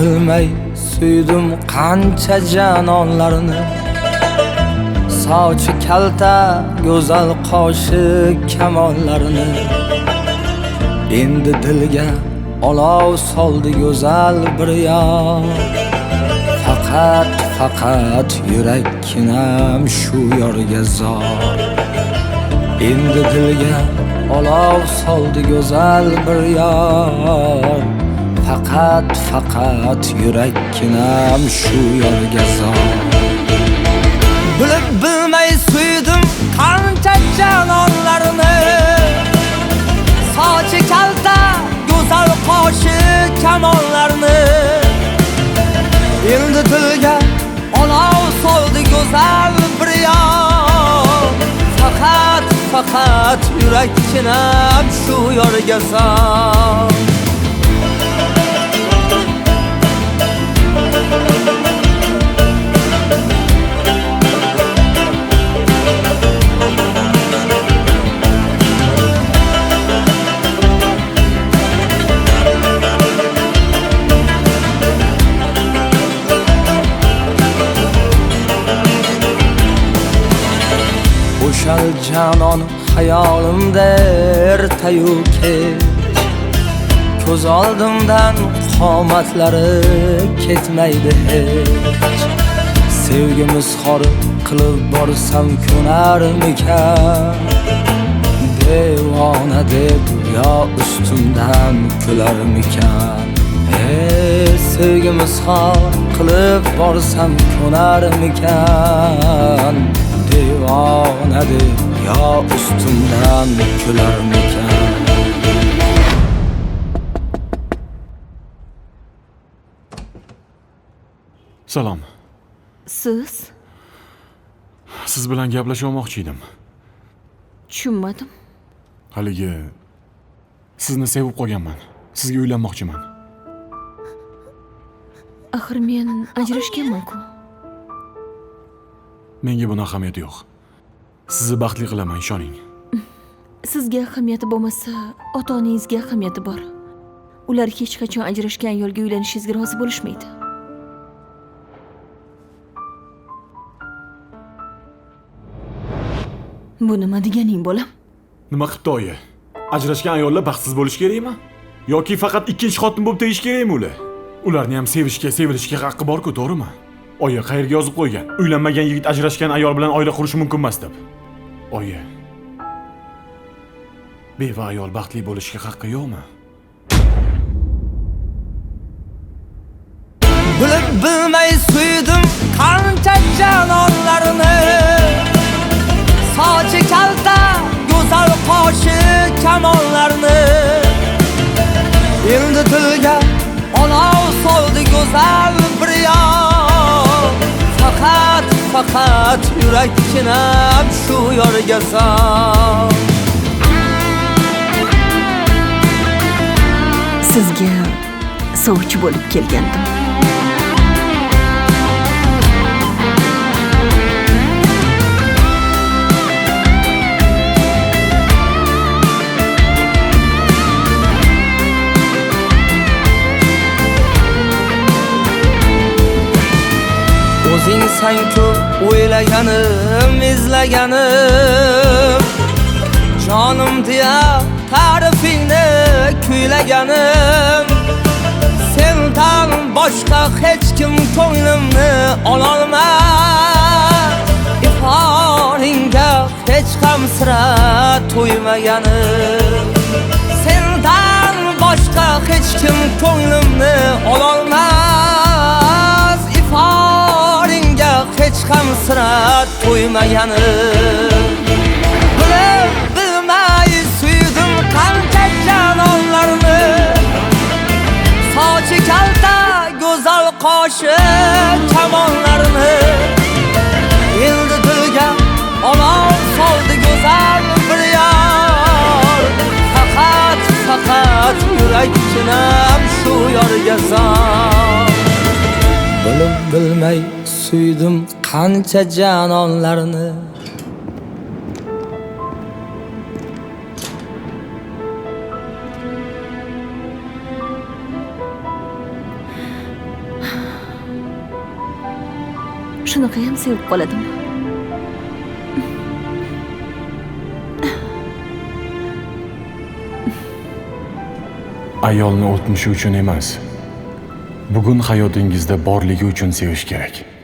bilmay suydim qancha janonlarni. Sochi kalta go'zal qoshi kamollarini. Endi dilga olov soldi go'zal bir yor. Faqat yurakkinam shu yorga zor. Endi dilga olov soldi go'zal bir yor. Faqat yurakkinam shu yorga zor. Bilib bilmay suydim qancha janonlarni. Sochi kalta go'zal qoshi kamonlarni. Endi dilga olov soldi go'zal bir yor. Faqat yurakkinam shu yorga zor. O'shal janon hayolimda ertayu kech. Ko'z oldimdan qomatlari ketmaydi hech. Sevgimiz xor qilib borsam ko'narmikan? Devona deb yo ustimdan kularmikan? Sevgimiz xor qilib borsam ko'narmikan? Devona deb yo ustimdan kularmikan? Salom. Siz bilan gaplashib olmoqchi edim. Tushunmadim. Haligi sizni sevib qolganman. Sizga uylanmoqchiman. Axir men ajrashganman-ku. Menga buni ahamiyati yo'q. Sizni baxtli qilaman, ishoning. Sizga ahamiyati bo'lmasa, ota-onangizga ahamiyati bor. Ular hech qachon ajrashgan ayolga uylanishingizga rozi bo'lishmaydi. Bu nima deganing bolam? Nima qilibdi oyi? Ajrashgan ayollar baxtsiz bo'lish kerakmi? Yoki faqat ikkinchi xotin bo'lib tegish kerakmi ular? Ularni ham sevilishga haqqi bor-ku, to'g'rimi? Oyi qayerga yozib qo'ygan? Uylanmagan yigit ajrashgan ayol bilan oila qurishi mumkin emas deb. Oyi, beva ayol baxtli bo'lishga haqqi yo'qmi? Bilib bilmay suydim qancha janonlarni. Sochi kalta go'zal qoshi kamonlarni. Endi dilga olov soldi go'zal bir yor. Faqat yurakkinam shu yorga zor. Sizga sovchi bo'lib kelgandim. O'zing san-ku o'ylaganim, izlaganim. Jonim deya ta'rifingni kuylaganim. Sendan boshqa hech kim ko'nglimni ololmas. Iforingga hech ham sira to'ymaganim. Sendan boshqa hech kim ko'nglimni ololmas. Iforingga hech ham sira to'ymaganim. Bilib bilmay suydim qancha janonlarni. Sochi kalta go'zal qoshi kamonlarni. Endi dilga olov soldi go'zal bir yor. Faqat yurakkinam shu yorga zor. Bilib bilmay suydim qancha janonlarni. shunaqa ham sevib qoladimi? Ayolni o'tmishi uchun emas, bugun hayotingizda borligi uchun sevish kerak.